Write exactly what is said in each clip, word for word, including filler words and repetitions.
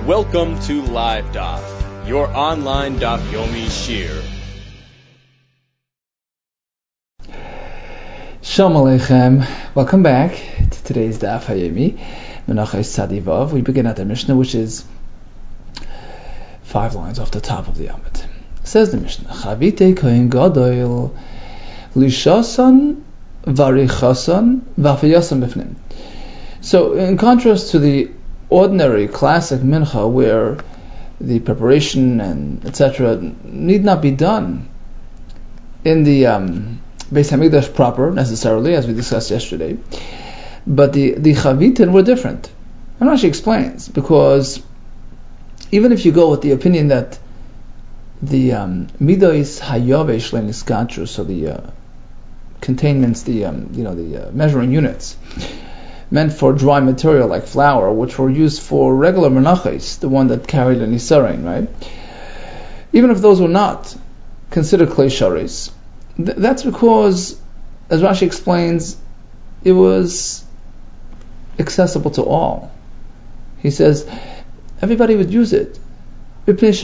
Welcome to Live Daf, your online Daf Yomi Shir. Shalom Aleichem. Welcome back to today's Daf Yomi, Menachos Tzadivav. We begin at the Mishnah, which is five lines off the top of the Amud. Says the Mishnah, Chavite Kohen Gadol Lishasan Varichasan Vafayasan Bifnim. So, in contrast to the ordinary classic mincha, where the preparation and et cetera need not be done in the um, Beis Hamikdash proper necessarily, as we discussed yesterday, but the the chavitin were different. And Rashi explains, because even if you go with the opinion that the um, midos hayavesh le'niskatru, so the uh, containments, the um, you know the uh, measuring units meant for dry material like flour, which were used for regular menachos, the one that carried an isarein, right? Even if those were not considered klei sharis, th- that's because, as Rashi explains, it was accessible to all. He says everybody would use it. It's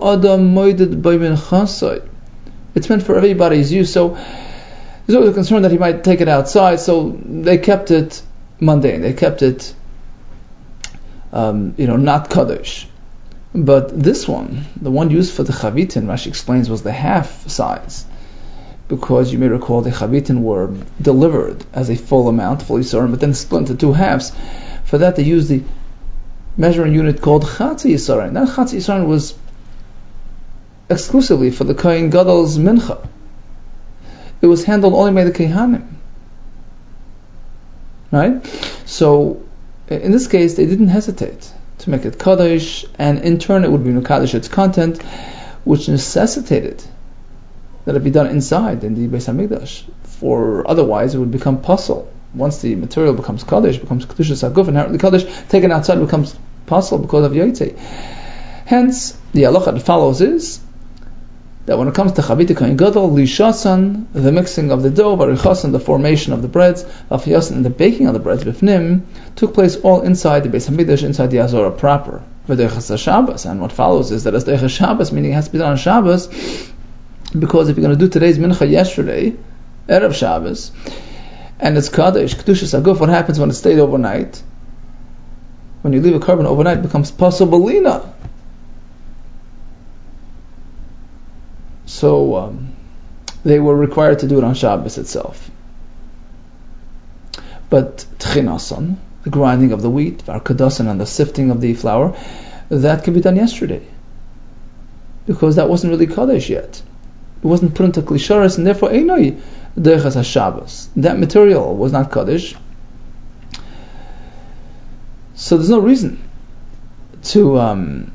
meant for everybody's use. So there's always a concern that he might take it outside, so they kept it mundane. They kept it, um, you know, not kaddish. But this one, the one used for the chavitin, Rashi explains, was the half size, because you may recall the chavitin were delivered as a full amount, fully certain, but then split into two halves. For that, they used the measuring unit called chatzi yisarein. That chatzi yisarein was exclusively for the Kohen Gadol's mincha. It was handled only by the Kehanim. Right? So, in this case, they didn't hesitate to make it kaddish, and in turn it would be mekadosh its content, which necessitated that it be done inside in the Beis Hamikdash. For otherwise, it would become pasul. Once the material becomes kaddish, becomes kedushas haguf, inherently kaddish, taken outside becomes pasul because of yaitei. Hence, the halacha that follows is that when it comes to chavite kohen gadol, lishasan, the mixing of the dough, varichasan, the formation of the breads, vafiyasan, and the baking of the breads, bifnim, took place all inside the Beis Hamikdash, inside the Azora proper. V'deichas Shabbos, and what follows is that as deichas Shabbos, meaning it has to be done on Shabbos, because if you're going to do today's mincha yesterday, erev Shabbos, and it's kaddish, kedushas haguf, what happens when it stayed overnight? When you leave a carbon overnight, it becomes pasul balina. So um, they were required to do it on Shabbos itself. But tchinasan, the grinding of the wheat, varkadasan, and the sifting of the flour, that could be done yesterday, because that wasn't really kaddish yet. It wasn't put into klisharis, and therefore einoi deichas haShabbos. That material was not kaddish. So there's no reason to um,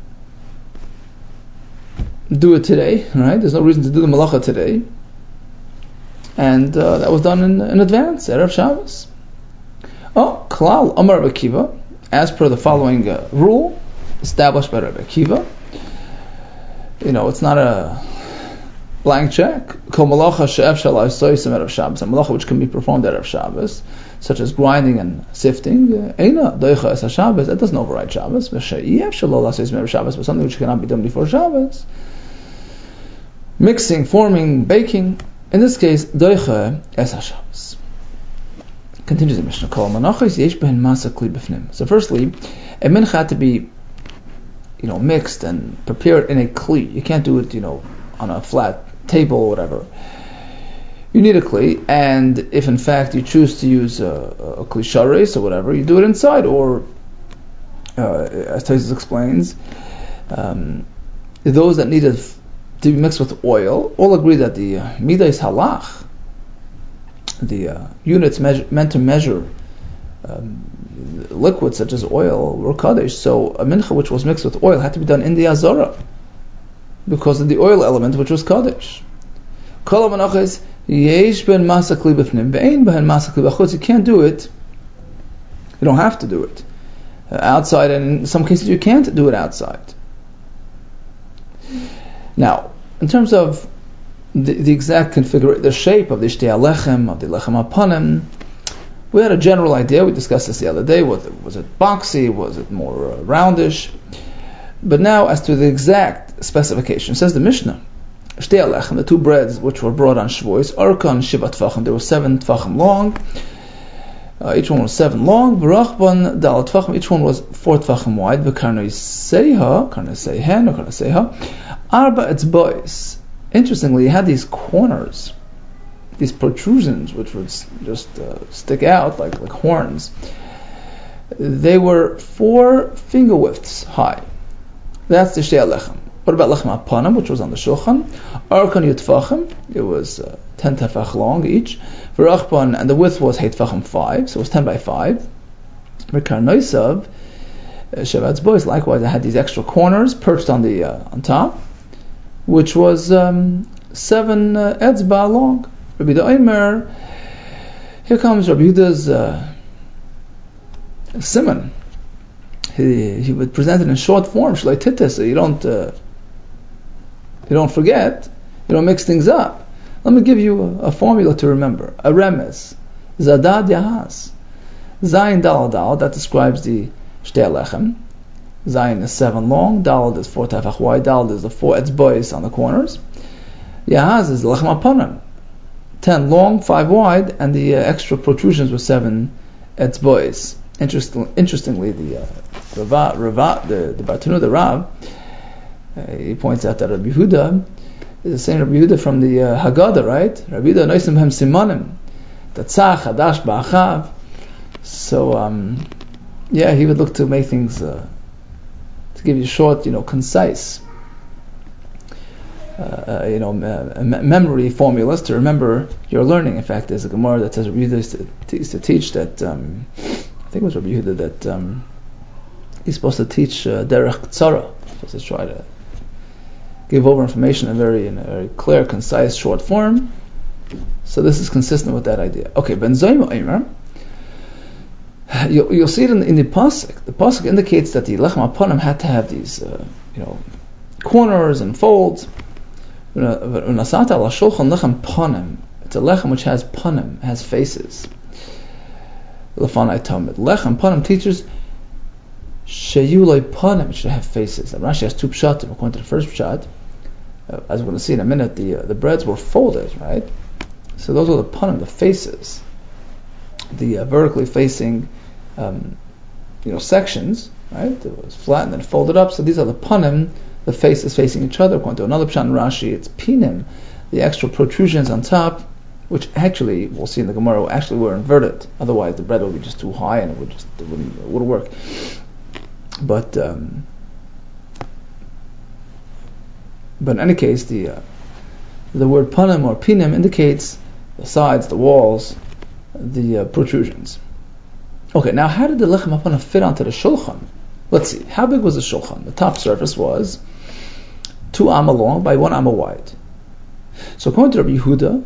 do it today, right? There's no reason to do the malacha today, and uh, that was done in, in advance, erev Shabbos. Oh, klal Amar Rabbi Akiva, as per the following uh, rule established by Rabbi Akiva. You know, it's not a blank check. Kol malacha she'ef shalai soisim erev Shabbos, a malacha which can be performed erev Shabbos, such as grinding and sifting. Eina doicha es haShabbos, that doesn't override Shabbos. V'she'ef shalai soisim erev Shabbos, but something which cannot be done before Shabbos. Mixing, forming, baking. In this case, doicha es haShabbos. Continues the Mishnah. Kol menachos yesh behen masa kli b'fnim. So, firstly, a mincha had to be, you know, mixed and prepared in a kli. You can't do it, you know, on a flat table or whatever. You need a kli, and if in fact you choose to use a, a kli sharis or whatever, you do it inside. Or, uh, as Tosfos explains, um, those that needed to be mixed with oil all agree that the uh, midas halach, the uh, units measure, meant to measure um, liquids such as oil, were kaddish. So a mincha which was mixed with oil had to be done in the azara because of the oil element which was kaddish. Kol menachos yesh ben masa kli b'fnim ve'ein ben masa kli b'chutz. You can't do it. You don't have to do it uh, outside, and in some cases you can't do it outside. Now, in terms of the, the exact configuration, the shape of the shtei alechem, of the lechem apanim, we had a general idea. We discussed this the other day. Was it, was it boxy? Was it more uh, roundish? But now, as to the exact specification, says the Mishnah, Shtei Alechem, the two breads which were brought on Shavuos, Arkan Shiva Tfachim, they were seven Tfachim long. Uh, each one was seven long. V'rachban Dal Tfachim, each one was four Tfachim wide. V'karnei Seiha, Karnei Seihen, or Karnei Seiha, Arba Etzbois. Interestingly, it had these corners, these protrusions, which would just uh, stick out like, like horns. They were four finger widths high. That's the Shtei Alechem. What about Lechem HaPanim, which was on the Shulchan? Arkan Yutfachim, it was uh, ten tefach long each. V'rachban, and the width was Heit Tefachim five, so it was ten by five. V'kar Noisav, Sheva Etzbois, likewise, it had these extra corners perched on the uh, on top, which was um, seven uh, Etzba long. Rabbi Yehuda Omer, here comes Rabbi Yehuda's uh, simon. He, he would present it in short form, shlei titis, so you don't uh, you don't forget, you don't mix things up. Let me give you a, a formula to remember. A remez, Zadad Yahaz, Zayin Dal Dal, that describes the Shtei Alechem. Zayin is seven long, Dal is four tefach wide, Dal is the four etzbois on the corners. Yahaz is Lechem HaPanim, ten long, five wide, and the uh, extra protrusions were seven etzbois. Interesting, interestingly, the uh, Rava, Rava, the the Bartanu, the Rav, uh, he points out that Rabbi Yehuda is the same Rabbi Yehuda from the uh, Haggadah, right? Rabbi Yehuda noisim hem simanim, tatzach hadash ba'achav. So, um, yeah, he would look to make things uh, to give you short, you know, concise, uh, uh, you know, uh, memory formulas to remember your learning. In fact, there's a Gemara that says Rabbi Yehuda used to, t- used to teach that. Um, I think it was Rabbi Yehuda that um, he's supposed to teach uh, derech tzara, supposed to try to give over information in a very in a very clear, concise, short form. So this is consistent with that idea. Okay, Ben Zayma Eimer, you'll, you'll see it in, in the pasuk. The pasuk indicates that the Lechem HaPanim had to have these, uh, you know, corners and folds. Unasata ala shulchan lechem panim. It's a lechem which has panim, has faces. Lefanai Talmud. Lechem Panim teaches Sheyuloi Panim, it should have faces. And Rashi has two pshatim. According to the first pshat, uh, as we're going to see in a minute, the uh, the breads were folded, right? So those are the Panim, the faces, the uh, vertically facing, um, you know, sections, right? It was flat and then folded up. So these are the Panim, the faces facing each other. According to another pshat in Rashi, it's Pinim, the extra protrusions on top, which actually, we'll see in the Gemara, actually were inverted. Otherwise, the bread would be just too high and it would just it wouldn't, it wouldn't work. But um, but in any case, the uh, the word panim or pinim indicates the sides, the walls, the uh, protrusions. Okay, now how did the lechem hapanim fit onto the shulchan? Let's see. How big was the shulchan? The top surface was two amma long by one amma wide. So according to Rabbi Yehuda,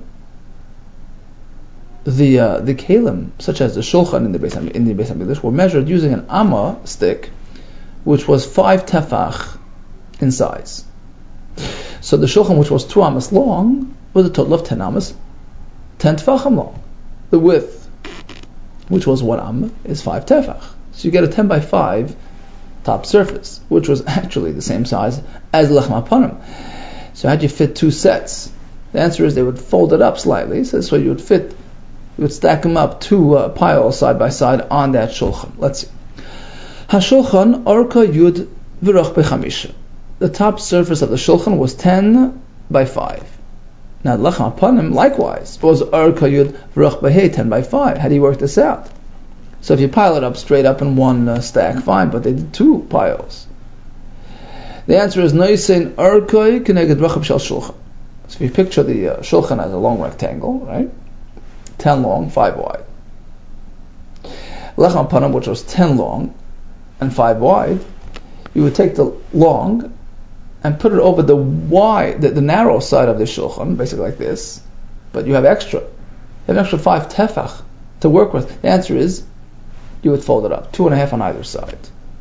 the uh, the kalim, such as the shulchan in the Beis in the Beis Hamikdash, were measured using an amma stick, which was five tefach in size. So the shulchan, which was two amas long, was a total of ten amas, ten tefachim long. The width, which was one amma, is five tefach. So you get a ten by five top surface, which was actually the same size as lechem hapanim. So how'd you fit two sets? The answer is they would fold it up slightly, so this way you would fit. You would stack them up, two uh, piles side by side on that shulchan. Let's see. HaShulchan Orka Yud V'Roch B'Chamisha. The top surface of the shulchan was ten by five. Now Lechem HaPanim likewise was Orka Yud V'Roch B'Hei, ten by five. How do you work this out? So if you pile it up straight up in one uh, stack, fine, but they did two piles. The answer is Noisein Orkoi Keneged Rachab Shel Shulchan. So if you picture the uh, shulchan as a long rectangle, right? ten long, five wide. Lechem HaPanim, which was ten long and five wide, you would take the long and put it over the wide, the, the narrow side of the shulchan, basically like this, but you have extra. You have an extra five tefach to work with. The answer is, you would fold it up, two and a half on either side.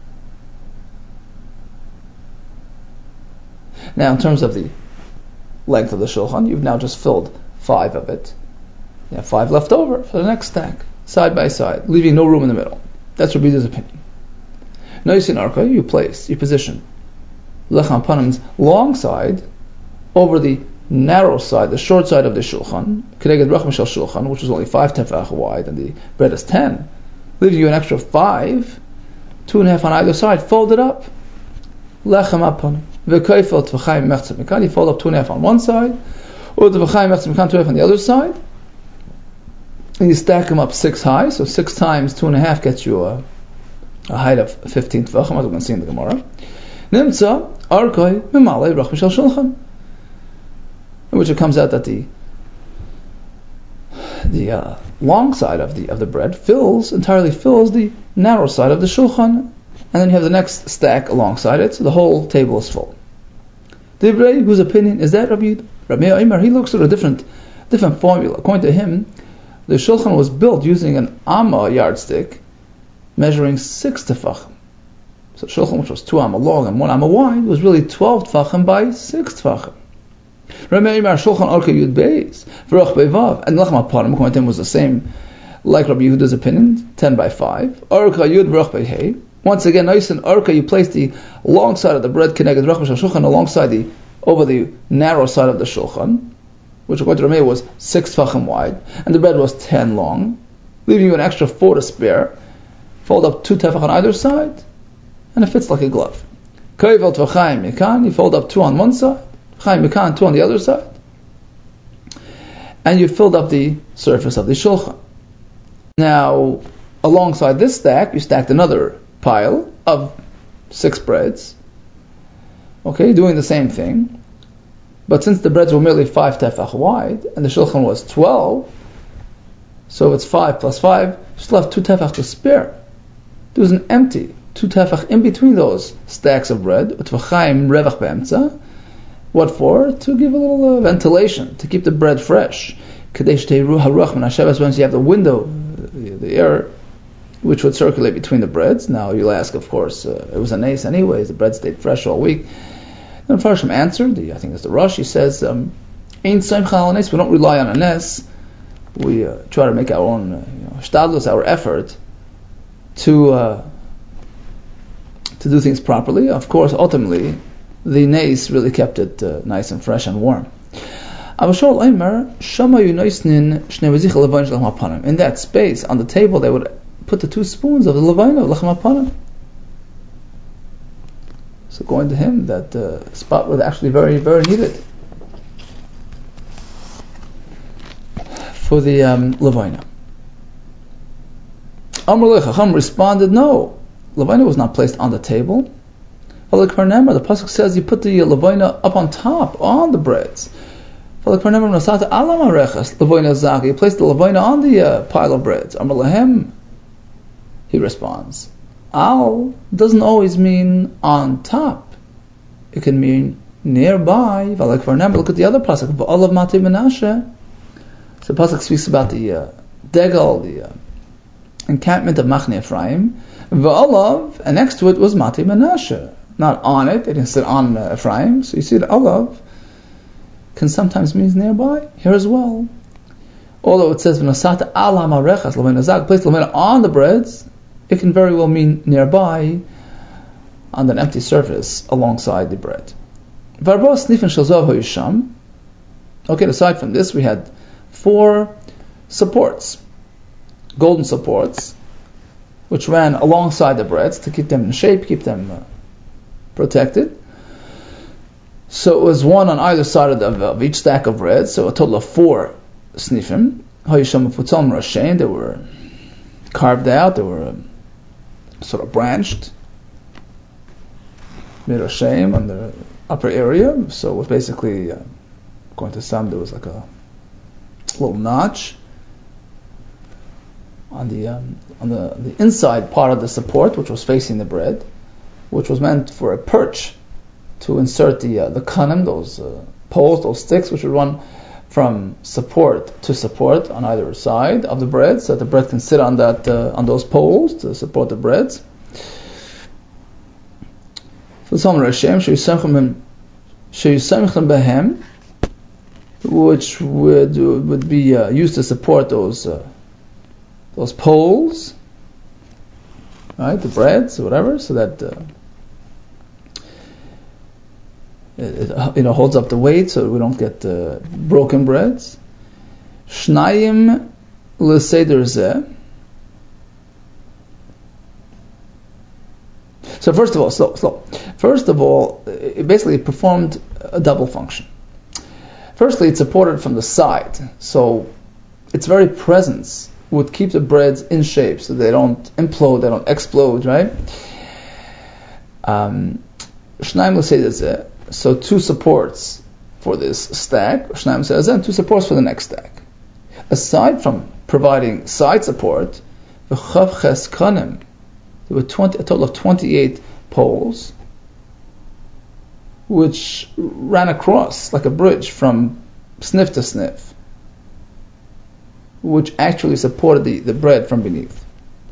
Now, in terms of the length of the shulchan, you've now just filled five of it. You have five left over for the next stack, side by side, leaving no room in the middle. That's Rabbi Yehuda's opinion. Noisin Arka, you place, you position lechem apanim, long side, over the narrow side, the short side of the shulchan, Keneged Racham Shel Shulchan, which is only five tefach wide, and the bread is ten, leaves you an extra five, two and a half on either side, fold it up. Lechem apanim. V'koifel tvachayim mechtzah mikan, you fold up two and a half on one side, or tvachayim mechtzah mikan, two and a half on the other side, and you stack them up six high, so six times two and a half gets you a, a height of fifteen tvachim, as we're going to see in the Gemara. Nimtza, arkoi, mimalei, Racham Shel Shulchan. In which it comes out that the the uh, long side of the of the bread fills entirely fills the narrow side of the shulchan, and then you have the next stack alongside it, so the whole table is full. Divrei, whose opinion is that? Rabbi Rabbi Omer, he looks at a different different formula. According to him, the shulchan was built using an amma yardstick, measuring six tefachim. So shulchan, which was two amma long and one amma wide, was really twelve tefachim by six tefachim. Rabbi Yimar Shulchan Orka Yud Beis V'Roch Bevav, and Lechem Apanim according to him was the same like Rabbi Yehuda's opinion, ten by five. Orka Yud V'Roch Behei. Once again, nice and Orka, you place the long side of the bread Keneged Racham Shel Shulchan alongside the over the narrow side of the Shulchan, which according to Rabbi was six tefachim wide, and the bread was ten long, leaving you an extra four to spare. Fold up two tefach on either side, and it fits like a glove. Koivel Tvachayim Mikan, you fold up two on one side, Chaim Mikan, two on the other side, and you filled up the surface of the shulchan. Now, alongside this stack, you stacked another pile of six breads. Okay, doing the same thing. But since the breads were merely five tefach wide, and the shulchan was twelve, so it's five plus five, you still have two tefach to spare. There was an empty two tefach in between those stacks of bread, u'tvachaim revach be'emtza. What for? To give a little uh, ventilation, to keep the bread fresh. Kadesh teiru haruach min hashavas, once you have the window, the, the air, which would circulate between the breads. Now you'll ask, of course, uh, it was a nace anyways, the bread stayed fresh all week. And Farshim answered, the, I think it's the Rosh, he says, um, Ein Simcha al Nes, we don't rely on a Nes, we uh, try to make our own, uh, you know, shtadlus, our effort, to uh, to do things properly. Of course, ultimately, the Nes really kept it uh, nice and fresh and warm. In that space, on the table, they would put the two spoons of the levayna of lechem apanim. So according to him, that uh, spot was actually very, very needed for the um, levayna. Amr Chacham responded, no, levayna was not placed on the table. The pasuk says you put the levayna up on top, on the breads. You placed the levayna on the uh, pile of breads. Amr Lahem, he responds, al doesn't always mean on top. It can mean nearby. Look at the other pasuk, V'alav Matei Menashe. So the pasuk speaks about the uh, degel, the uh, encampment of Machne Ephraim. V'alav, and next to it was Matei Menashe. Not on it, it didn't sit on uh, Ephraim. So you see that alav can sometimes mean nearby here as well. Although it says v'nasata ala marechas l'vayna zag, place l'vayna on the breads, it can very well mean nearby, on an empty surface alongside the bread. Varbos nifin shel zav ha'yisham. Okay, aside from this, we had four supports, golden supports, which ran alongside the breads to keep them in shape, keep them uh, protected. So it was one on either side of, the, of each stack of bread, so a total of four snifim. Ha'yisham u'futzal m'rashein, they were carved out, they were um, sort of branched, mirasheim, on the upper area. So it was basically, uh, according to some, there was like a little notch on the um, on the, the inside part of the support, which was facing the bread, which was meant for a perch to insert the uh, the kanim, those uh, poles, those sticks, which would run from support to support on either side of the bread, so that the bread can sit on that uh, on those poles to support the breads. Which would would be uh, used to support those uh, those poles, right? The breads or whatever, so that uh, it, it you know holds up the weight so we don't get uh, broken breads. Shnayim l'seder zeh. So first of all, slow, slow. First of all, it basically performed a double function. Firstly, it supported from the side, so its very presence would keep the breads in shape so they don't implode, they don't explode, right? Um, so two supports for this stack, and two supports for the next stack. Aside from providing side support, there were twenty, a total of twenty-eight poles, which ran across like a bridge from sniff to sniff, which actually supported the, the bread from beneath.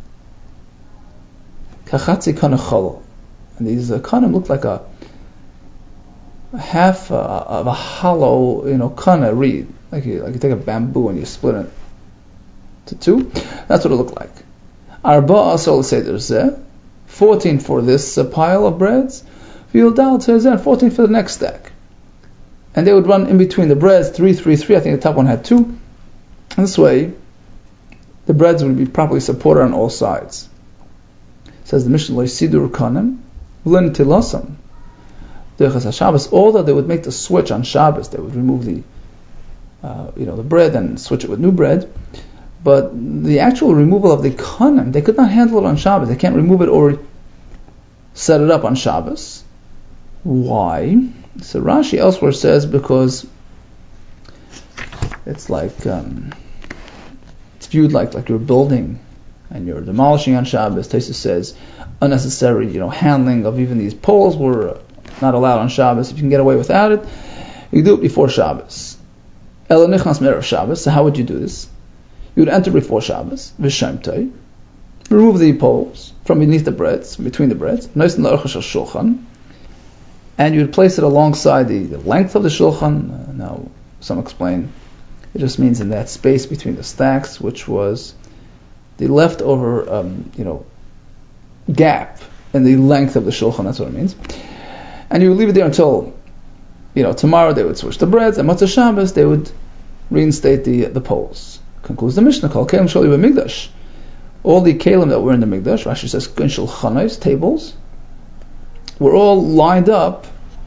Kachatzi kana chol, and these uh, kanim looked like a, a half uh, of a hollow, you know, kana reed, like you like you take a bamboo and you split it to two. That's what it looked like. Arba asol seder zeh, fourteen for this uh, pile of breads, v'yildal zeh, fourteen for the next stack. And they would run in between the breads, three, three, three. I think the top one had two. And this way, the breads would be properly supported on all sides. It says the Mishnah, lo sidur kanem, v'len tilasam. Derechas Shabbos, although they would make the switch on Shabbos, they would remove the, uh, you know, the bread and switch it with new bread. But the actual removal of the kanem, they could not handle it on Shabbos. They can't remove it or set it up on Shabbos. Why? So Rashi elsewhere says because it's like um, it's viewed like like you're building and you're demolishing on Shabbos. Tosfos says unnecessary, you know, handling of even these poles were not allowed on Shabbos. If you can get away without it, you do it before Shabbos. Ela nichnas me'erev Shabbos. So how would you do this? You would enter before Shabbos, v'shemtei, remove the poles from beneath the breads, between the breads, shulchan, and you would place it alongside the, the length of the shulchan. Uh, now, some explain it just means in that space between the stacks, which was the leftover, um, you know, gap in the length of the shulchan. That's what it means. And you would leave it there until, you know, tomorrow they would switch the breads, and Motzei Shabbos they would reinstate the the poles. Concludes the Mishnah, Kol Kelim Shali B'Mikdash. All the Kelim that were in the Mikdash, Rashi says, Gunshul Chanais, tables, were all lined up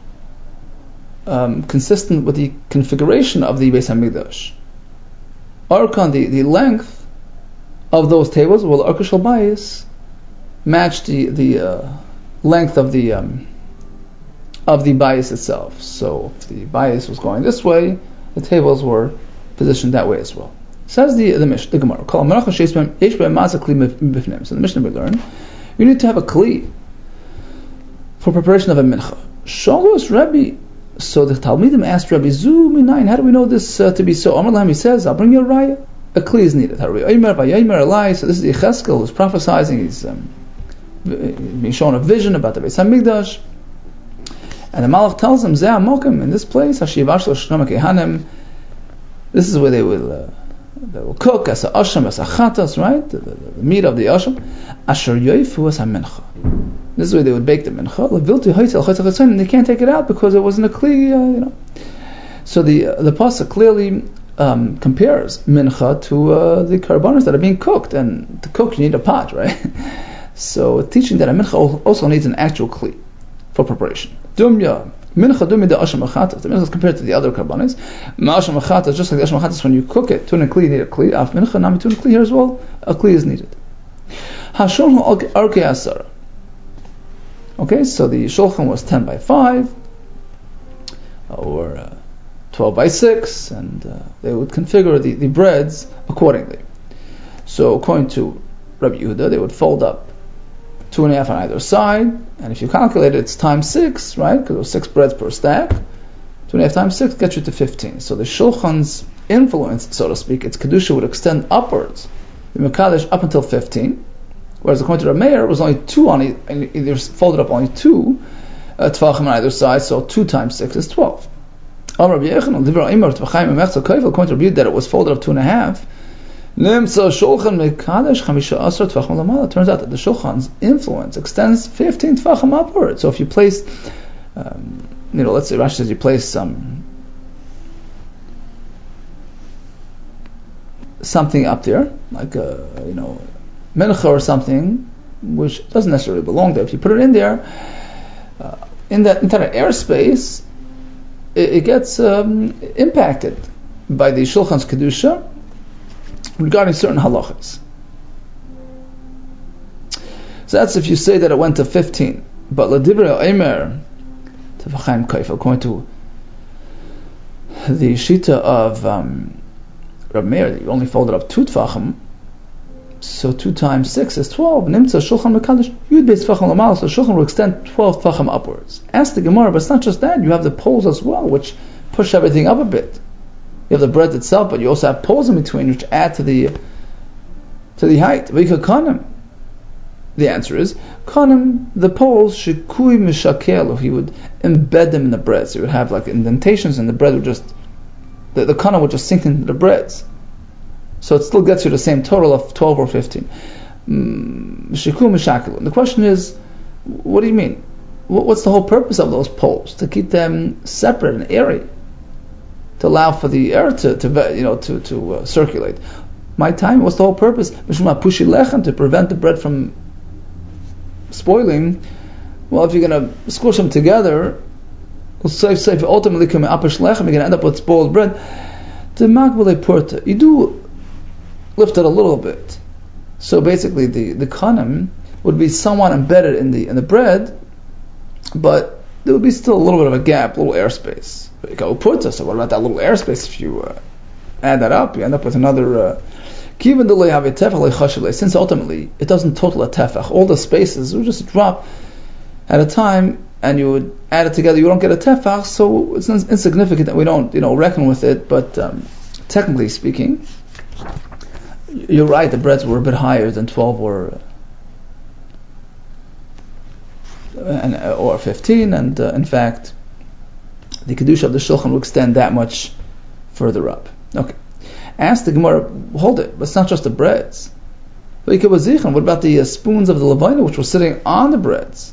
um, consistent with the configuration of the Beis HaMikdash. Arkan, the, the length of those tables, well, Arka Shal Bayis matched the, the uh, length of the um, of the Bayis itself. So if the Bayis was going this way, the tables were positioned that way as well. Says the the Mishnah, the Gemara. So the Mishnah we learn, you need to have a kli for preparation of a mincha. Shalos Rabbi. So the Talmidim asked Rabbi Zu Minayin, how do we know this uh, to be so? Amar Lahem, he says, I'll bring you a raya. A kli is needed. So this is the Yecheskel who's prophesying. He's um, being shown a vision about the Beis HaMikdash. And the Malach tells him, Zeh Amokim, in this place, Hashivash Lo Shneim Kehanim. This is where they will uh, they will cook as a asham, as a chatas, right? The, the, the meat of the asham. Asher yoifu as a mincha. This is where they would bake the mincha. Levilti hoitel chotzach, and they can't take it out because it wasn't a kli, uh, you know. So the uh, the pasuk clearly um, compares mincha to uh, the karbanos that are being cooked, and to cook you need a pot, right? So teaching that a mincha also needs an actual kli for preparation. Dumya. Mincha dumi de asham achatas. The mincha is compared to the other karbanis. Ma'asham achatas, just like the asham achatas, when you cook it, tuna kli, you need a kli. Af mincha nami tuna kli here as well. A kli is needed. Hashulchan arkei asara. Okay, so the shulchan was ten by five, or uh, twelve by six, and uh, they would configure the, the breads accordingly. So according to Rabbi Yehuda, they would fold up two and a half on either side, and if you calculate it, it's times six, right? Because it was six breads per stack. Two and a half times six gets you to fifteen. So the shulchan's influence, so to speak, its kedusha would extend upwards, the mekadesh up until fifteen. Whereas according to Rav Meir, it was only two on it, and either folded up only two uh, tvachim on either side. So two times six is twelve. According to Rabbi Yehuda, that it was folded up two and a half. Turns out that the shulchan's influence extends fifteen tvachim upwards. So if you place um, you know, let's say Rashi says you place some something up there, like a, you know, mincha or something, which doesn't necessarily belong there. If you put it in there, uh, in that entire airspace, it, it gets um, impacted by the Shulchan's Kedusha regarding certain halachas. So that's if you say that it went to fifteen. But L'divrei Omer, Tefachim Kaif, according to the Shita of um, Rab Meir, that you only folded up two Tefachim, so two times six is twelve. Nimtza Shulchan Mekadosh Yud Beis Tefachim Lamal, so Shulchan will extend twelve Tefachim upwards. Ask the Gemara, but it's not just that, you have the poles as well, which push everything up a bit. You have the bread itself, but you also have poles in between, which add to the to the height. V'ikakanim. The answer is, kanim, the poles, shikui mishakelu, he would embed them in the bread. So you would have like indentations and the bread would just, the, the kanim would just sink into the breads. So it still gets you the same total of twelve or fifteen. Shikui mishakelu. The question is, what do you mean? What's the whole purpose of those poles? To keep them separate and airy, to allow for the air to, to you know, to, to uh, circulate. My time, what's the whole purpose? To prevent the bread from spoiling. Well, if you're going to squish them together, ultimately you're going to end up with spoiled bread. You do lift it a little bit, so basically the the kanim would be somewhat embedded in the in the bread, but there would be still a little bit of a gap, a little airspace. So what about that little airspace? If you uh, add that up, you end up with another. Uh, Since ultimately it doesn't total a tefach, all the spaces would just drop at a time, and you would add it together. You don't get a tefach, so it's insignificant that we don't, you know, reckon with it. But um, technically speaking, you're right. The breads were a bit higher than twelve or and or fifteen, and uh, in fact, the kedusha of the shulchan will extend that much further up. Okay. Ask the Gemara, hold it, but it's not just the breads. What about the uh, spoons of the levina which were sitting on the breads?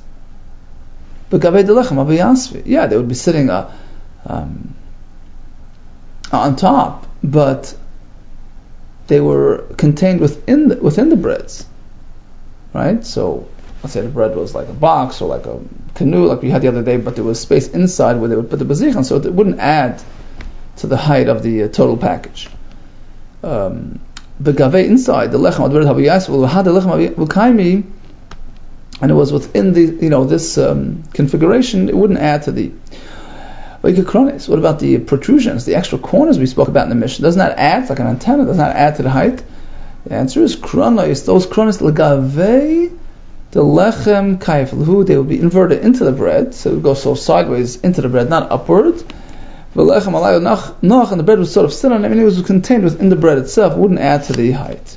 Yeah, they would be sitting uh, um, on top, but they were contained within the, within the breads, right? So let's say the bread was like a box or like a canoe, like we had the other day, but there was space inside where they would put the bazichan, so it wouldn't add to the height of the uh, total package. Um, the gave inside the lechem had the lechem and it was within the, you know, this um, configuration. It wouldn't add to the. What about the protrusions, the extra corners we spoke about in the Mishnah? Doesn't that add, like an antenna? Doesn't that add to the height? The answer is kronos. Those kronos legave the lechem kaifelu. They would be inverted into the bread, so it would go so sideways into the bread, not upward. And the bread was sort of still on it, and it was contained within the bread itself. It wouldn't add to the height.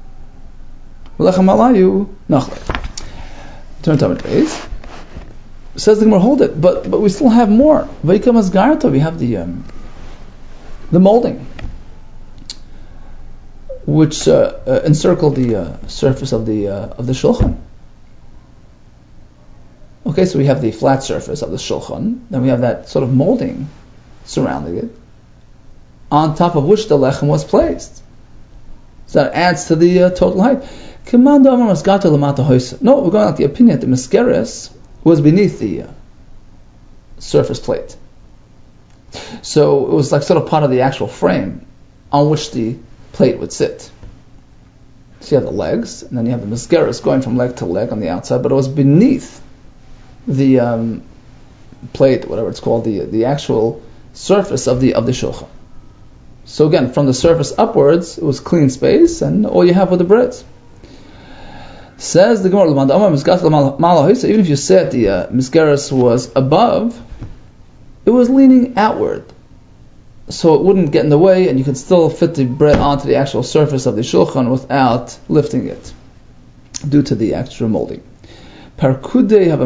Turn to the base. Says the Gemara, hold it, but but we still have more. We have the um, the molding, which uh, uh, encircled the uh, surface of the uh, of the shulchan. Okay, so we have the flat surface of the shulchan, then we have that sort of molding surrounding it, on top of which the lechem was placed. So that adds to the uh, total height. No, we're going on the opinion that the meskeres was beneath the uh, surface plate. So it was like sort of part of the actual frame on which the plate would sit. So you have the legs, and then you have the meskeres going from leg to leg on the outside, but it was beneath the um, plate, whatever it's called, the the actual surface of the of the shulchan. So again, from the surface upwards, it was clean space, and all you have were the breads. Says the Gemara, even if you said the uh, miskeres was above, it was leaning outward, so it wouldn't get in the way, and you could still fit the bread onto the actual surface of the shulchan without lifting it, due to the extra molding. Parkude have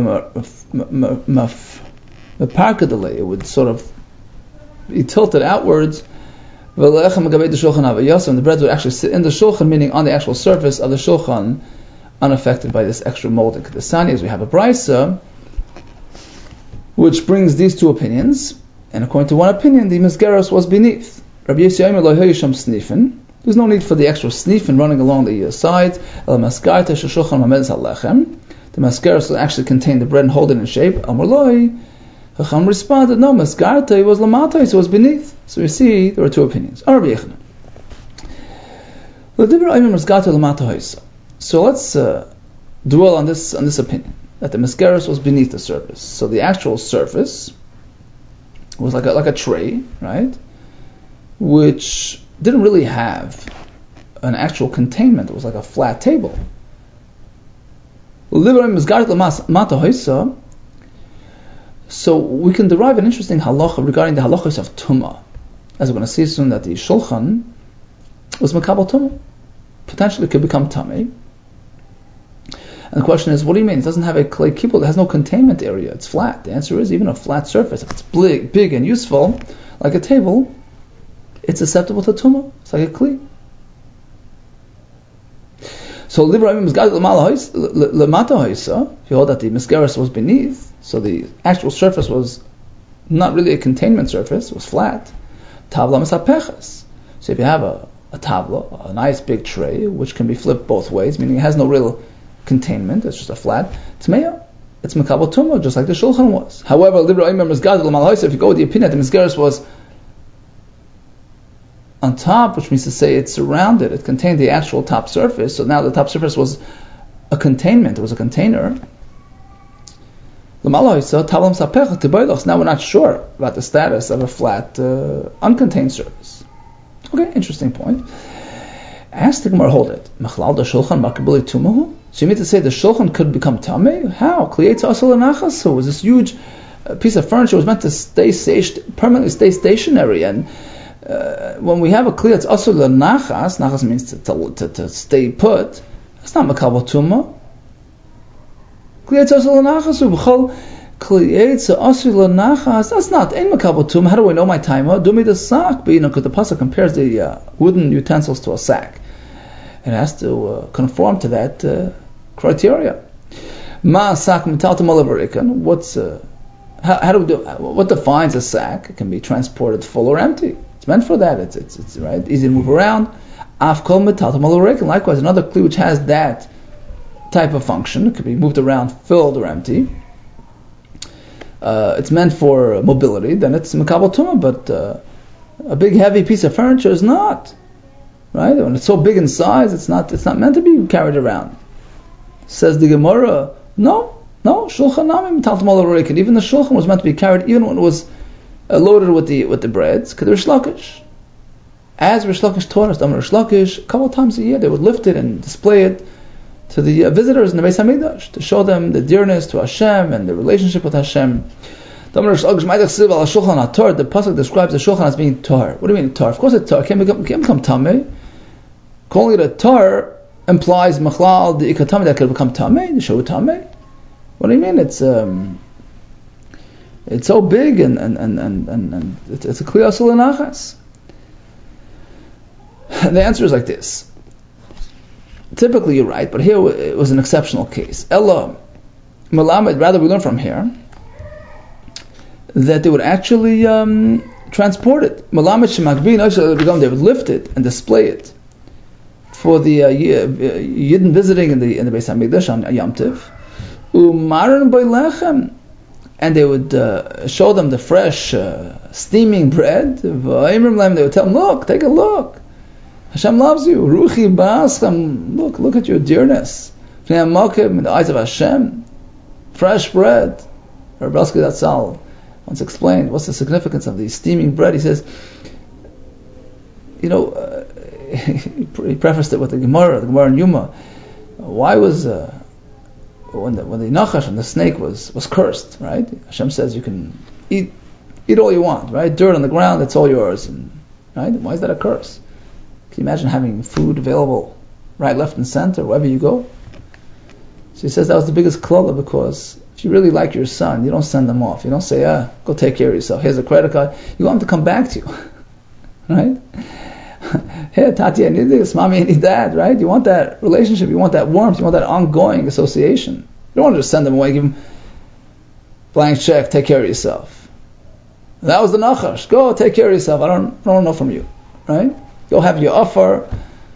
a parkadele, it would sort of be tilted outwards, and the bread would actually sit in the shulchan, meaning on the actual surface of the shulchan, unaffected by this extra molding. The Sani is we have a brisa which brings these two opinions. And according to one opinion, the Mesgeros was beneath. Rabbi Yossi Omer lo hayyu sham snifin. There's no need for the extra snifin running along the uh, sides. El maskarta sheshulchan mamedes halechem. The Mesgeros actually contained the bread and hold it in shape. Amar loi. Chacham responded, no, maskarta was lamata, so it was beneath. So you see, there were two opinions. Rabbi Yechanan. So let's uh, dwell on this on this opinion that the Mesgeros was beneath the surface. So the actual surface was like a, like a tray, right, which didn't really have an actual containment. It was like a flat table. So we can derive an interesting halacha regarding the halachas of tumah, as we're going to see soon that the shulchan was makabel tumah. Potentially could become tamei. And the question is, what do you mean? It doesn't have a clay kippur. It has no containment area. It's flat. The answer is, even a flat surface, if it's big, big and useful, like a table, it's susceptible to tumah. It's like a kli. So, if you hold that the Mesgeros was beneath, so the actual surface was not really a containment surface, it was flat. Tavla misapeches. So if you have a a tabla, a nice big tray, which can be flipped both ways, meaning it has no real containment, it's just a flat tmeya. It's makabel tumah, just like the shulchan was. However, if you go with the opinion that the Mesgeros was on top, which means to say it surrounded, it contained the actual top surface, so now the top surface was a containment, it was a container. Now we're not sure about the status of a flat, uh, uncontained surface. Okay, interesting point. Ask the Gemara, hold it. Machlal da shulchan makabeli tumahu. So you mean to say the shulchan could become tamei? How? Kliyetz asal anachas. So was this huge uh, piece of furniture was meant to stay st- permanently stay stationary, and uh, when we have a kliyetz asal anachas, nachas means to, to, to, to stay put. That's not makabel tumah. Kliyetz asal anachas ubchol. That's not in makabel tumah. How do I know my timer? Do me the sack, but you know, because the pasuk compares the uh, wooden utensils to a sack, it has to uh, conform to that uh, criteria. Ma sack mitaltam alavarikan. What's uh, how, how do we do? What defines a sack? It can be transported full or empty. It's meant for that. It's it's, it's right. Easy to move around. Afkol mitaltam alavarikan. Likewise, another kli which has that type of function. It could be moved around, filled or empty. Uh, it's meant for mobility, then it's makabel tumah, but uh, a big heavy piece of furniture is not, right? When it's so big in size, it's not it's not meant to be carried around. Says the Gemara, no, no, shulchan nami mitaltam alavarikan. Even the shulchan was meant to be carried, even when it was uh, loaded with the with the breads, because Rish Lakish. As Rish Lakish taught us, Rish Lakish, a couple of times a year, they would lift it and display it to the uh, visitors in the Beis Hamikdash, to show them the dearness to Hashem and the relationship with Hashem. The pasuk describes the shulchan as being tar. What do you mean tar? Of course it's tar. It can't become, can't become tamei. Calling it a tar implies machlal the ikatami that could become tamei, the show tamei. What do you mean? It's um, it's so big and and and and, and, and it's, it's a kliyas l'nachas. The answer is like this. Typically you're right, but here it was an exceptional case. Ella, Malamed, rather we learn from here that they would actually um, transport it. Malamed Shemakbin, they would lift it and display it for the uh, Yidden visiting in the in the Beis Hamikdash on Yom Tiv. Umaran Boilechem, and they would uh, show them the fresh uh, steaming bread. They would tell them, look, take a look. Hashem loves you. Ruchi ba'aschem. Look, look at your dearness. In the eyes of Hashem. Fresh bread. Rabbi Belsky Zatzal once explained what's the significance of the steaming bread. He says, you know, uh, he prefaced it with the Gemara, the Gemara in Yuma. Why was uh, when the when the Nachash and the snake was was cursed, right? Hashem says you can eat eat all you want, right? Dirt on the ground, it's all yours, and right? Why is that a curse? Can you imagine having food available right, left, and center wherever you go? So he says that was the biggest klala, because if you really like your son, you don't send them off. You don't say, ah, go take care of yourself. Here's a credit card. You want them to come back to you, right? Here, Tati, I need this. Mommy, I need that, right? You want that relationship. You want that warmth. You want that ongoing association. You don't want to just send them away. Give them. blank check, take care of yourself. And that was the nachash. Go take care of yourself. I don't, I don't know from you, right? Go have your offer.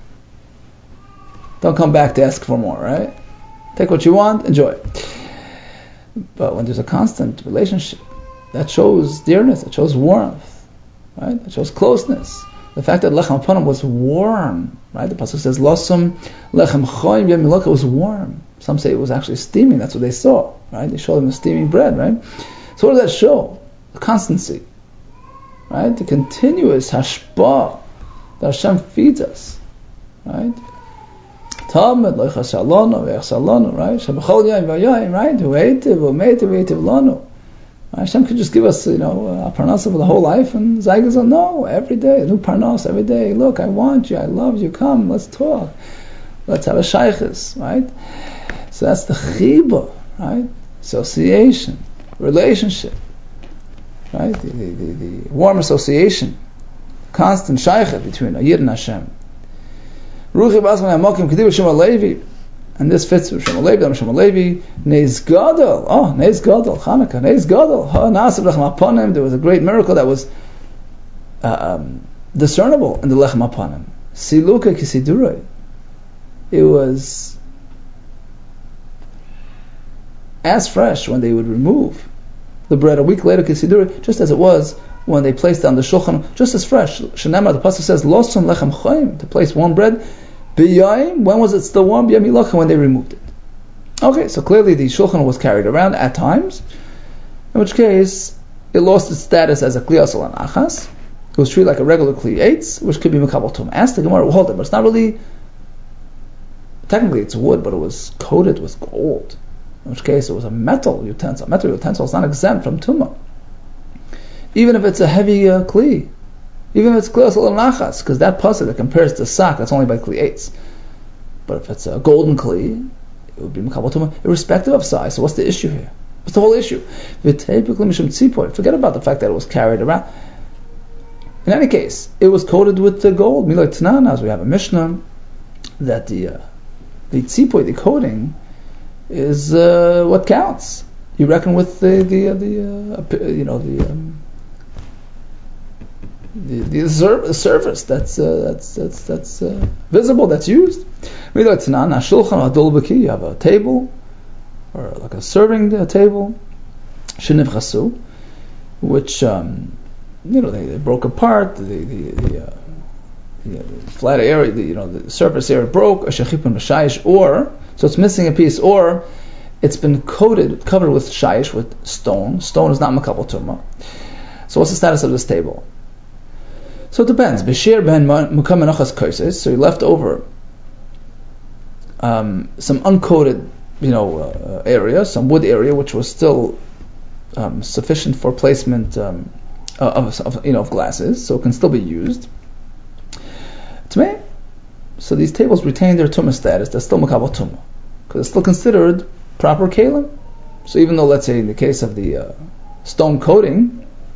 Don't come back to ask for more, right? Take what you want, enjoy. But when there's a constant relationship, that shows dearness, it shows warmth, right? It shows closeness. The fact that lechem aponim was warm, right? The pasuk says, "Losum lechem choim yem milok." It was warm. Some say it was actually steaming. That's what they saw, right? They showed them the steaming bread, right? So what does that show? The constancy, right? The continuous hashpah that Hashem feeds us, right? Talmud loichas alonu ve'echsalonu, right? Shebechol yom v'yom, right? Who ate it, who made it, who ate it lonu. Hashem could just give us, you know, a parnasa for the whole life, and Zaygas will no, every day, a new parnas, every day. Look, I want you, I love you, come, let's talk, let's have a shaykhis, right? So that's the chiba, right? Association, relationship, right? The, the, the, the warm association, constant shaykhah between a Yid and Hashem. Ruchi basman hamokim k'div Shema Levi. And this fits with Shema Levi, Shema Levi, Neiz Gadol, oh, Neiz Gadol, Chanukah, Neiz Gadol, Na'asav Lechem Aponim. There was a great miracle that was uh, um, discernible in the Lechem Aponim. Siluka Kisiduroi. It was as fresh when they would remove the bread a week later, Kisiduroi, just as it was when they placed it on the Shulchan, just as fresh. Shenamar, the pasuk says, Losum Lechem Chaim, to place warm bread. B'yayim, when was it still warm? B'yayim ilachim, when they removed it. Okay, so clearly the shulchan was carried around at times, in which case it lost its status as a kli asal and achas. It was treated like a regular kli eitz, which could be mekabel tum. Ask the Gemara, hold it, but it's not really. Technically, it's wood, but it was coated with gold. In which case, it was a metal utensil. Metal utensil is not exempt from tumah, even if it's a heavy uh, kli. Even if it's kli asal and achas, because that pasuk that compares to sak, that's only by kli eitz. But if it's a golden kli, it would be mekabel tumah, irrespective of size. So what's the issue here? What's the whole issue? Forget about the fact that it was carried around. In any case, it was coated with the gold. Milay Tanan, as we have a Mishnah, that the uh, the tzipoy, the coating, is uh, what counts. You reckon with the the uh, the uh, you know the. Um, The, the, sur- the surface that's uh, that's that's that's uh, visible, that's used. You have a table, or like a serving uh, table, which um, you know they, they broke apart. The the, the, uh, the, uh, the flat area, the, you know, the surface area broke. Or so it's missing a piece, or it's been coated, covered with shayish, with stone. Stone is not makabel tumah. So what's the status of this table? So it depends. B'shir ben mukam menachas koises. So he left over um, some uncoated, you know, uh, area, some wood area, which was still um, sufficient for placement um, of, of, you know, of glasses, so it can still be used. Tmei. So these tables retain their tumah status. They're still makabel tumah because it's still considered proper kalim. So even though, let's say, in the case of the uh, stone coating.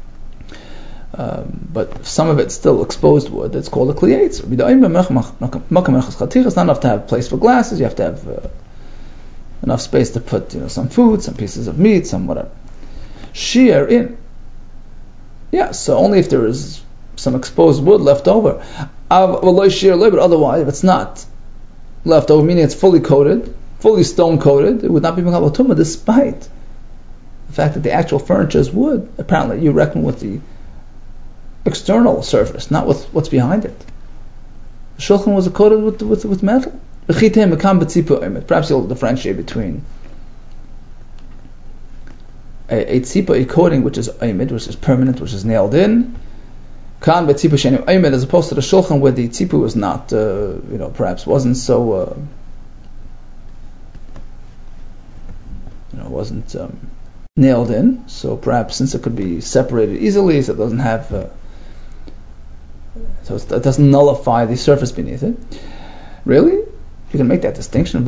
Um, but some of it's still exposed wood. It's called a kli eitz. It's not enough to have a place for glasses. You have to have uh, enough space to put, you know, some food, some pieces of meat, some whatever. Shear in. Yeah, so only if there is some exposed wood left over. But otherwise, if it's not left over, meaning it's fully coated, fully stone coated, it would not be makabel tumah, despite the fact that the actual furniture is wood. Apparently, you reckon with the external surface, not with what's behind it. The shulchan was coated with with, with metal. Perhaps you'll differentiate between a, a tzipa, a coating which is oimid, which is permanent, which is nailed in, kan b'tzipa she'enu oimid, as opposed to the shulchan where the tzipa was not, uh, you know, perhaps wasn't so, uh, you know, wasn't um, nailed in. So perhaps since it could be separated easily, so it doesn't have. Uh, So it doesn't nullify the surface beneath it. Really? You can make that distinction.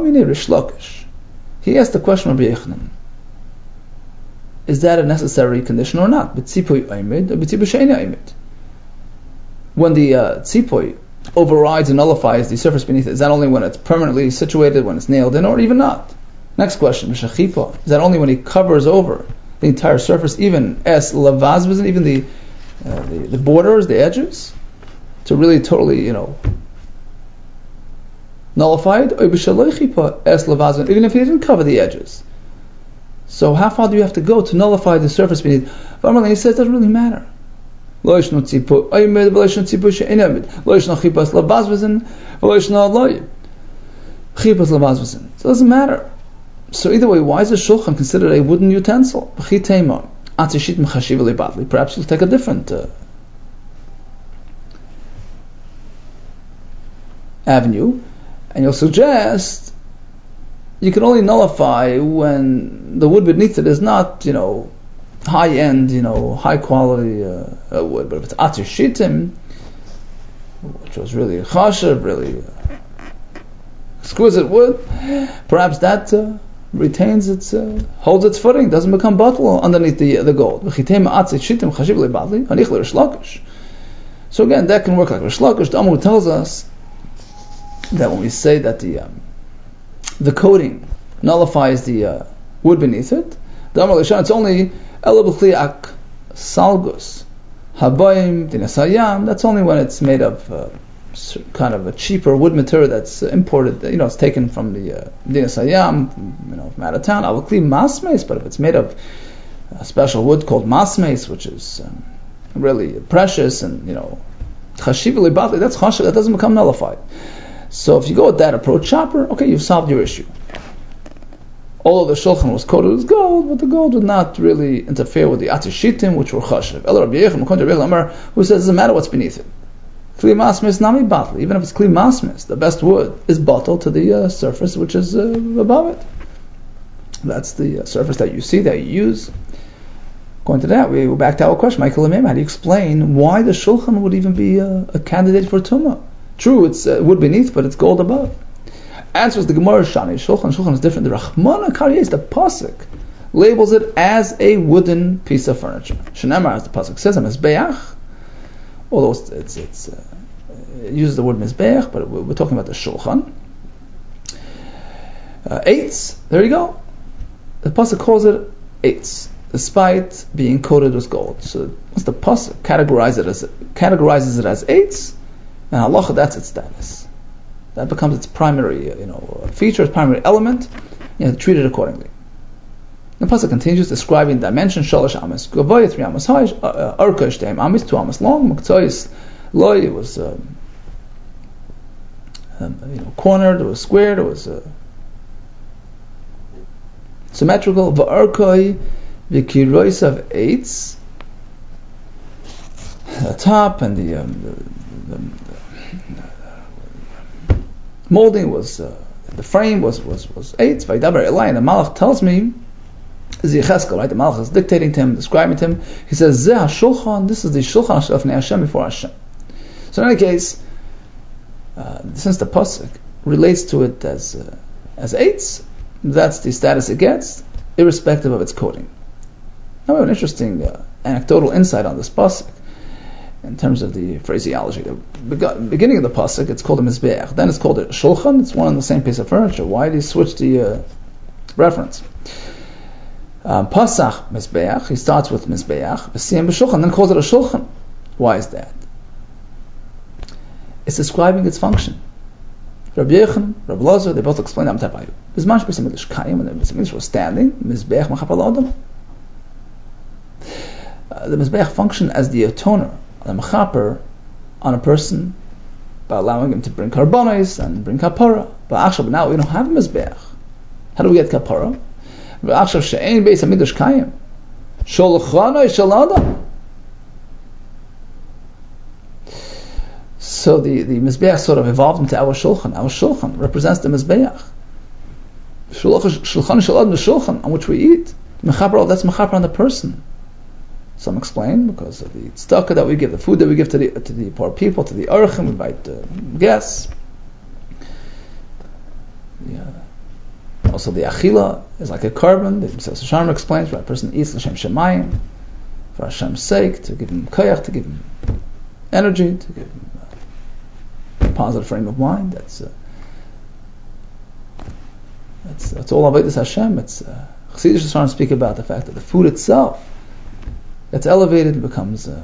He asked the question of Rabbi Yochanan. Is that a necessary condition or not? When the uh, tzipoy overrides and nullifies the surface beneath it, is that only when it's permanently situated, when it's nailed in, or even not? Next question. Is that only when he covers over the entire surface, even es lavazvazin, even the, uh, the the borders, the edges, to really totally, you know, nullify it. Es lavazvazin, even if he didn't cover the edges. So how far do you have to go to nullify the surface beneath? He says it doesn't really matter. Lo yishno tzipu aymed, lo yishno tzipu she'enemed, lo yishno chipas lavazvazin, lo yishno loy chipas lavazvazin. So it doesn't matter. So either way, why is the shulchan considered a wooden utensil? Perhaps you'll take a different uh, avenue, and you'll suggest you can only nullify when the wood beneath it is not, you know, high end, you know, high quality uh, uh, wood. But if it's atir shitim, which was really chashav, really uh, exquisite wood, perhaps that uh, retains its, uh, holds its footing, doesn't become bottle underneath the the gold. So again, that can work like Rish Lakish. The Amud tells us that when we say that the um, the coating nullifies the uh, wood beneath it, the Amud Lishan, it's only elabchliak salgus habayim dinasayam. That's only when it's made of uh, kind of a cheaper wood material that's imported, you know, it's taken from the uh, dinasayam, you know, from out of town. I will clean masmes, but if it's made of a special wood called masmes, which is um, really precious and, you know, chashivli batli, that's chashiv, that doesn't become nullified. So if you go with that approach, chopper, okay, you've solved your issue. Although the shulchan was coated with gold, but the gold would not really interfere with the atishitim, which were chashiv. El Rabbi Yechon, who says it doesn't matter what's beneath it. Kli masmis nami batli. Even if it's kli masmis, the best wood is bottled to the uh, surface which is uh, above it. That's the uh, surface that you see, that you use. Going to that, we go back to our question, Michael Lemem, how do you explain why the shulchan would even be a, a candidate for tumah? True, it's uh, wood beneath, but it's gold above. Answers the Gemara Shani. Shulchan, Shulchan is different. The Rachmana Karyes, the pasuk, labels it as a wooden piece of furniture. Shenamar, as the pasuk says, a mizbeach. Although it's, it's, it's uh, it uses the word mizbeach, but we're talking about the Shulchan. Uh, eights, there you go. The pasuk calls it eights, despite being coated with gold. So once the pasuk categorizes it as categorizes it as eights, and halacha, that's its status. That becomes its primary, you know, feature, its primary element. You have to treat it accordingly. The pasuk continues describing dimension shalosh amas, gavoy three amas high, arka shteim amas, two amas long, maktois loy, it was um, um, you know, cornered, it was squared, it was uh, symmetrical. Va'arkoi v'kirois of eights, the top and the, um, the, the, the molding was, uh, the frame was was was eight. Vaydaber Eli, and the Malach tells me, is Yecheskel, right? The Malach is dictating to him, describing to him. He says, Zeh HaShulchan, this is the Shulchan of Hashem before Hashem. So in any case, uh, since the pasuk relates to it as uh, as eights, that's the status it gets, irrespective of its coating. Now we have an interesting uh, anecdotal insight on this pasuk. In terms of the phraseology, the beginning of the pasuk, it's called a mizbeach. Then it's called a shulchan. It's one and the same piece of furniture. Why did he switch the uh, reference? Um, Pasach mizbeach. He starts with mizbeach, v'siyam b'shulchan, then calls it a shulchan. Why is that? It's describing its function. Rabbi Yechon, Rabbi Lozer, they both explain that. Bizman shebis hamidrash kayim, when the Midrash was standing, mizbeach machapal adam. The mizbeach function as the atoner, the mechaper on a person by allowing him to bring karbonos and bring kapara. But actually, now we don't have a mizbeach. How do we get kapara? Actually, she'ein beis hamidrash kayim, sholchano shalada. So the the mizbeach sort of evolved into our shulchan. Our shulchan represents the mizbeach. Shulchan shalad the shulchan on which we eat. Mechaper, that's mechaper on the person. Some explain because of the tzedakah that we give, the food that we give to the to the poor people, to the orchim, we invite uh, guests. Yeah. Also, the achila is like a carbon. The Sharm explains, when a person eats l'shem shemayim, for Hashem's sake, to give him koyach, to give him energy, to give him a positive frame of mind. That's uh, that's that's all about this Hashem. It's uh, Chassidish is trying to speak about the fact that the food itself gets elevated and becomes uh,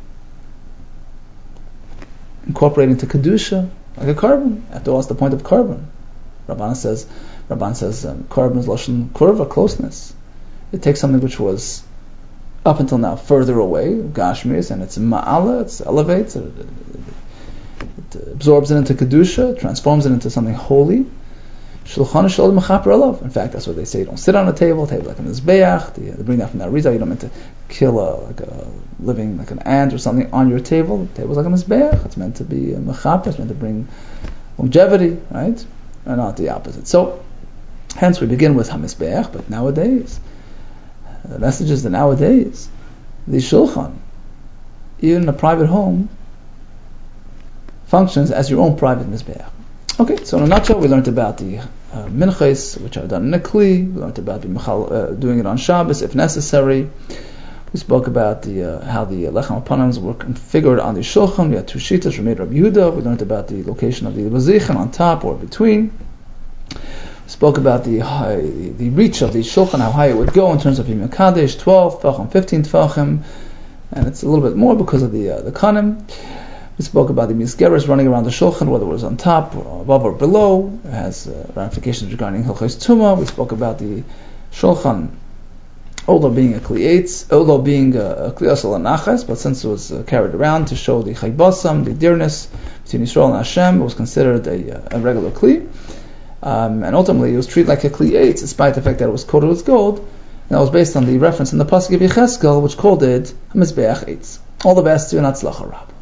incorporated into kedusha, like a carbon. After all, it's the point of carbon. Rabban says, Rabban says, um, carbon is lashon kurva, closeness. It takes something which was up until now further away, gashmis, and it's ma'ala, it elevates, it, it, it absorbs it into kedusha, transforms it into something holy. Shulchan shalom mechaper alav. In fact, that's what they say. You don't sit on a table, table like a mizbeach. They, they bring that from the Arizal. You don't meant to kill a like a living like an ant or something on your table. The table's like a mizbeach. It's meant to be a mechaper. It's meant to bring longevity, right? And not the opposite. So, hence we begin with hamizbeach. But nowadays, the message is that nowadays, the shulchan, even in a private home, functions as your own private mizbeach. Okay, so in a nutshell, we learned about the uh, minchas, which are done in a kli. We learned about the mechal, uh, doing it on Shabbos if necessary. We spoke about the uh, how the lechem apanams were configured on the shulchan. We had two shitas from Rabbi Yehuda. We learned about the location of the bazichen on top or between. We spoke about the high, the, the reach of the shulchan, how high it would go in terms of Yom Kadesh, twelve tefachim, fifteen tefachim, and it's a little bit more because of the uh, the kanim. We spoke about the misgeras running around the shulchan, whether it was on top, or above, or below. It has uh, ramifications regarding hilchos tumah. We spoke about the shulchan, although being a kli'etz, although being a kli'asal anachas, but since it was uh, carried around to show the chaybasam, the dearness between Yisrael and Hashem, it was considered a, a regular kli. Um, and ultimately, it was treated like a kli'etz, despite the fact that it was coated with gold. And that was based on the reference in the pasuk of Yecheskel, which called it a mizbeach eitz. All the best to you, and Hatzlacha Rab.